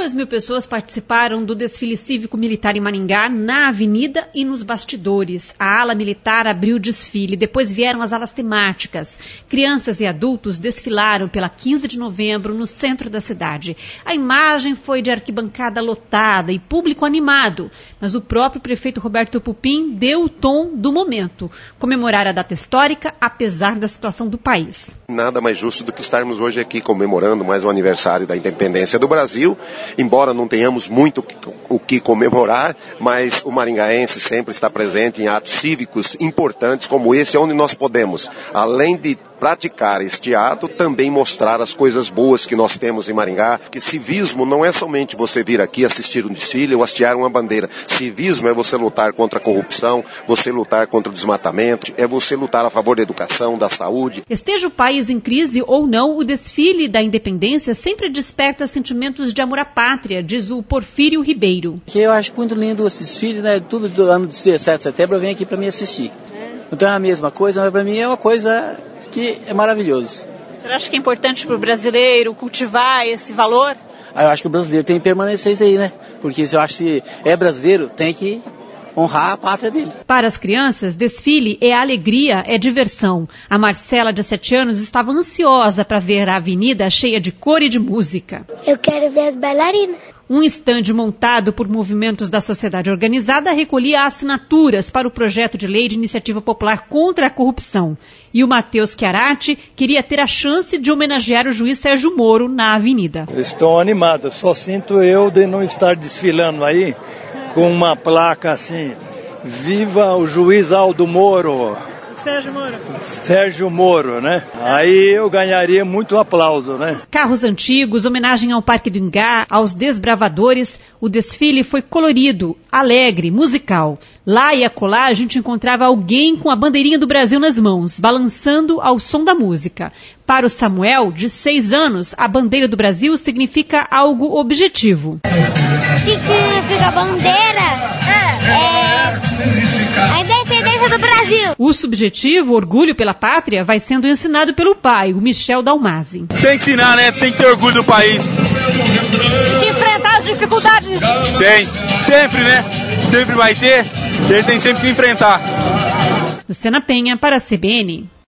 2.000 pessoas participaram do desfile cívico-militar em Maringá, na avenida e nos bastidores. A ala militar abriu o desfile, depois vieram as alas temáticas. Crianças e adultos desfilaram pela 15 de novembro no centro da cidade. A imagem foi de arquibancada lotada e público animado, mas o próprio prefeito Roberto Pupim deu o tom do momento. Comemorar a data histórica, apesar da situação do país. Nada mais justo do que estarmos hoje aqui comemorando mais um aniversário da independência do Brasil, embora não tenhamos muito o que comemorar, mas o maringaense sempre está presente em atos cívicos importantes como esse, onde nós podemos, além de praticar este ato, também mostrar as coisas boas que nós temos em Maringá, que civismo não é somente você vir aqui assistir um desfile ou hastear uma bandeira. Civismo é você lutar contra a corrupção, você lutar contra o desmatamento, é você lutar a favor da educação, da saúde. Esteja o país em crise ou não, o desfile da independência sempre desperta sentimentos de amor à pátria, diz o Porfírio Ribeiro. Eu acho muito lindo esse desfile, né? Tudo do ano de 7 de setembro eu venho aqui para me assistir. Então é a mesma coisa, mas para mim é uma coisa que é maravilhoso. O senhor acha que é importante para o brasileiro cultivar esse valor? Eu acho que o brasileiro tem que permanecer isso aí, né? Porque se eu acho que é brasileiro, tem que honrar a pátria dele. Para as crianças, desfile é alegria, é diversão. A Marcela, de 7 anos, estava ansiosa para ver a avenida cheia de cor e de música. Eu quero ver as bailarinas. Um estande montado por movimentos da sociedade organizada recolhia assinaturas para o projeto de lei de iniciativa popular contra a corrupção. E o Matheus Chiarati queria ter a chance de homenagear o juiz Sérgio Moro na avenida. Estou animado, só sinto eu de não estar desfilando aí com uma placa assim, viva o juiz Aldo Moro. Sérgio Moro, né? Aí eu ganharia muito aplauso, né? Carros antigos, homenagem ao Parque do Ingá, aos desbravadores. O desfile foi colorido, alegre, musical. Lá e acolá a gente encontrava alguém com a bandeirinha do Brasil nas mãos, balançando ao som da música. Para o Samuel, de 6 anos, a bandeira do Brasil significa algo objetivo. O que significa a bandeira? A independência do Brasil. O subjetivo, orgulho pela pátria, vai sendo ensinado pelo pai, o Michel Dalmazzi. Tem que ensinar, né? Tem que ter orgulho do país. Tem que enfrentar as dificuldades. Tem. Sempre, né? Sempre vai ter. Ele tem sempre que enfrentar. Luciana Penha, para a CBN.